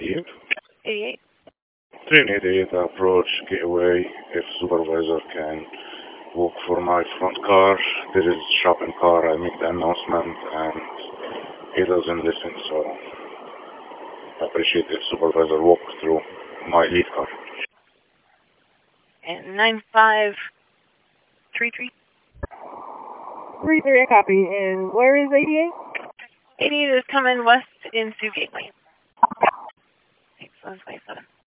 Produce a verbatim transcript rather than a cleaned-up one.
eighty-eight. eighty-eight. Train eighty-eight, approach gateway. If supervisor can walk for my front car, there is shopping car. I make the announcement and he doesn't listen, so I appreciate if supervisor walk through my lead car. And nine five three three. Three three, copy. And where is eighty-eight? eighty-eight is coming west into Gateway. Thanks, one twenty-seven.